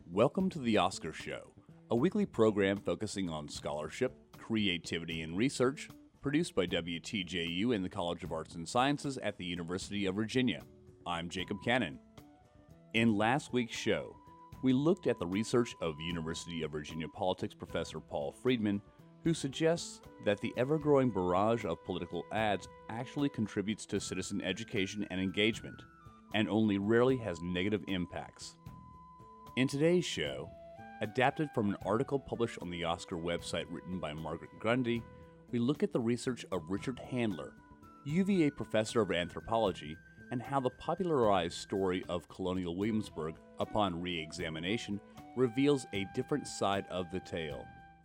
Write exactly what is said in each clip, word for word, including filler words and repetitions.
Welcome to the Oscar Show, a weekly program focusing on scholarship, creativity, and research, produced by W T J U and the College of Arts and Sciences at the University of Virginia. I'm Jacob Cannon. In last week's show, we looked at the research of University of Virginia politics professor Paul Friedman, who suggests that the ever-growing barrage of political ads actually contributes to citizen education and engagement, and only rarely has negative impacts. In today's show, adapted from an article published on the Oscar website written by Margaret Grundy, we look at the research of Richard Handler, U V A professor of anthropology, and how the popularized story of colonial Williamsburg, upon re-examination, reveals a different side of the tale.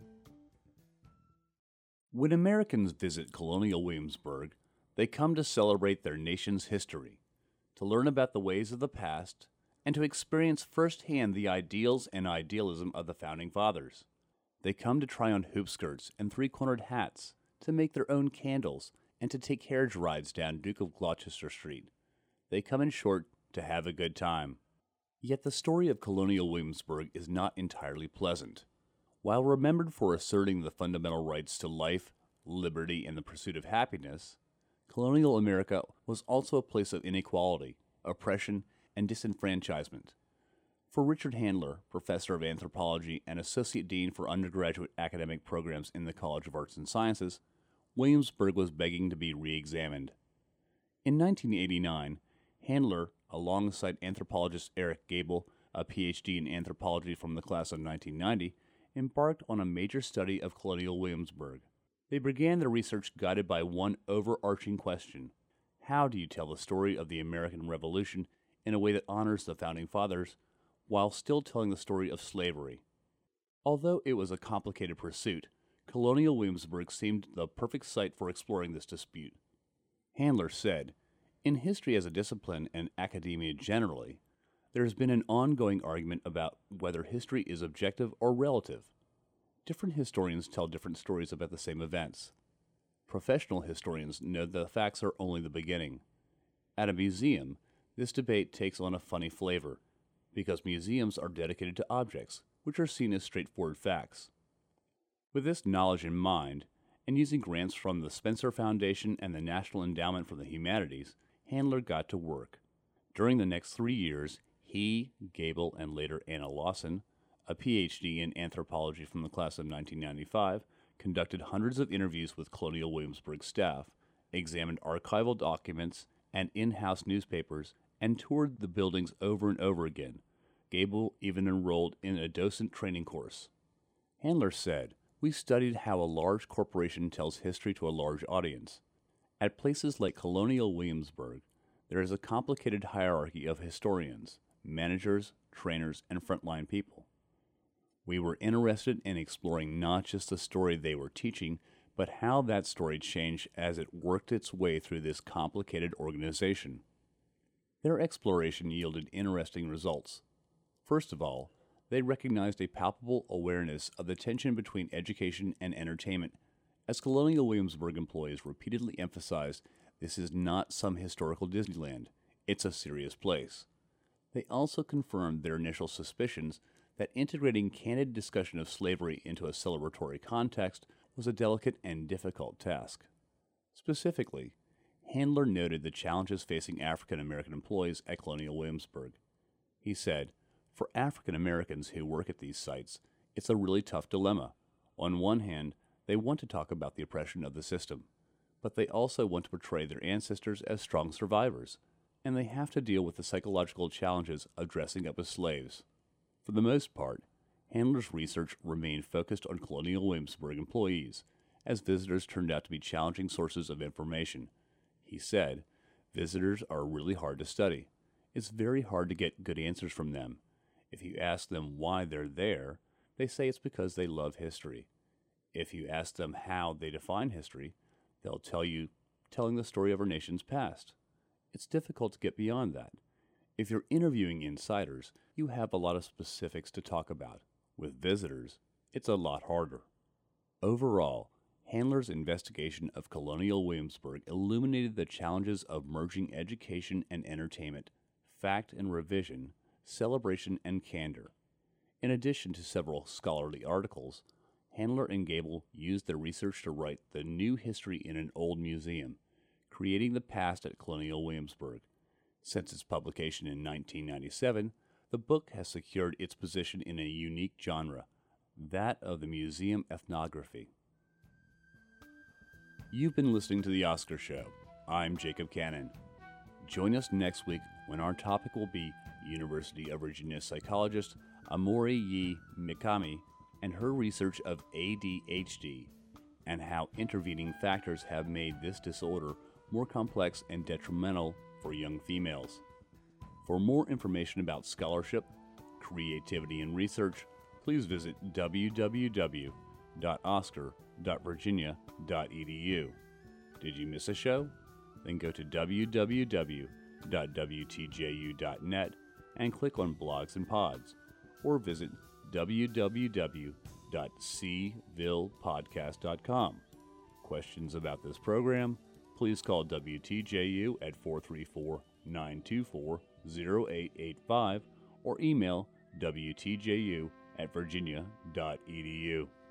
When Americans visit colonial Williamsburg, they come to celebrate their nation's history, to learn about the ways of the past, and to experience firsthand the ideals and idealism of the Founding Fathers. They come to try on hoop skirts and three-cornered hats, to make their own candles, and to take carriage rides down Duke of Gloucester Street. They come, in short, to have a good time. Yet the story of colonial Williamsburg is not entirely pleasant. While remembered for asserting the fundamental rights to life, liberty, and the pursuit of happiness, colonial America was also a place of inequality, oppression, and disenfranchisement. For Richard Handler, professor of anthropology and associate dean for undergraduate academic programs in the College of Arts and Sciences, Williamsburg was begging to be re-examined. In nineteen eighty-nine, Handler, alongside anthropologist Eric Gable, a P H D in anthropology from the class of nineteen ninety, embarked on a major study of colonial Williamsburg. They began their research guided by one overarching question: how do you tell the story of the American Revolution in a way that honors the Founding Fathers, while still telling the story of slavery? Although it was a complicated pursuit, colonial Williamsburg seemed the perfect site for exploring this dispute. Handler said, "In history as a discipline and academia generally, there has been an ongoing argument about whether history is objective or relative. Different historians tell different stories about the same events. Professional historians know that the facts are only the beginning. At a museum, this debate takes on a funny flavor, because museums are dedicated to objects, which are seen as straightforward facts." With this knowledge in mind, and using grants from the Spencer Foundation and the National Endowment for the Humanities, Handler got to work. During the next three years, he, Gable, and later Anna Lawson, a P H D in anthropology from the class of nineteen ninety-five, conducted hundreds of interviews with colonial Williamsburg staff, examined archival documents and in-house newspapers, and toured the buildings over and over again. Gable even enrolled in a docent training course. Handler said, "We studied how a large corporation tells history to a large audience. At places like colonial Williamsburg, there is a complicated hierarchy of historians, managers, trainers, and frontline people. We were interested in exploring not just the story they were teaching, but how that story changed as it worked its way through this complicated organization." Their exploration yielded interesting results. First of all, they recognized a palpable awareness of the tension between education and entertainment, as colonial Williamsburg employees repeatedly emphasized this is not some historical Disneyland, it's a serious place. They also confirmed their initial suspicions that integrating candid discussion of slavery into a celebratory context was a delicate and difficult task. Specifically, Handler noted the challenges facing African American employees at colonial Williamsburg. He said, "For African Americans who work at these sites, it's a really tough dilemma. On one hand, they want to talk about the oppression of the system, but they also want to portray their ancestors as strong survivors, and they have to deal with the psychological challenges of dressing up as slaves." For the most part, Handler's research remained focused on colonial Williamsburg employees, as visitors turned out to be challenging sources of information. He said, "Visitors are really hard to study. It's very hard to get good answers from them. If you ask them why they're there, they say it's because they love history. If you ask them how they define history, they'll tell you telling the story of our nation's past. It's difficult to get beyond that. If you're interviewing insiders, you have a lot of specifics to talk about. With visitors, it's a lot harder." Overall, Handler's investigation of colonial Williamsburg illuminated the challenges of merging education and entertainment, fact and revision, celebration and candor. In addition to several scholarly articles, Handler and Gable used their research to write The New History in an Old Museum, Creating the Past at Colonial Williamsburg. Since its publication in nineteen ninety-seven, the book has secured its position in a unique genre, that of the museum ethnography. You've been listening to The Oscar Show. I'm Jacob Cannon. Join us next week when our topic will be University of Virginia psychologist Amori Yi Mikami and her research of A D H D and how intervening factors have made this disorder more complex and detrimental for young females. For more information about scholarship, creativity, and research, please visit w w w dot oscar dot virginia dot e d u. Did you miss a show? Then go to w w w dot w t j u dot net and click on Blogs and Pods, or visit w w w dot c ville podcast dot com. Questions about this program? Please call W T J U at four three four, nine two four, zero eight eight five or email w t j u at virginia dot e d u.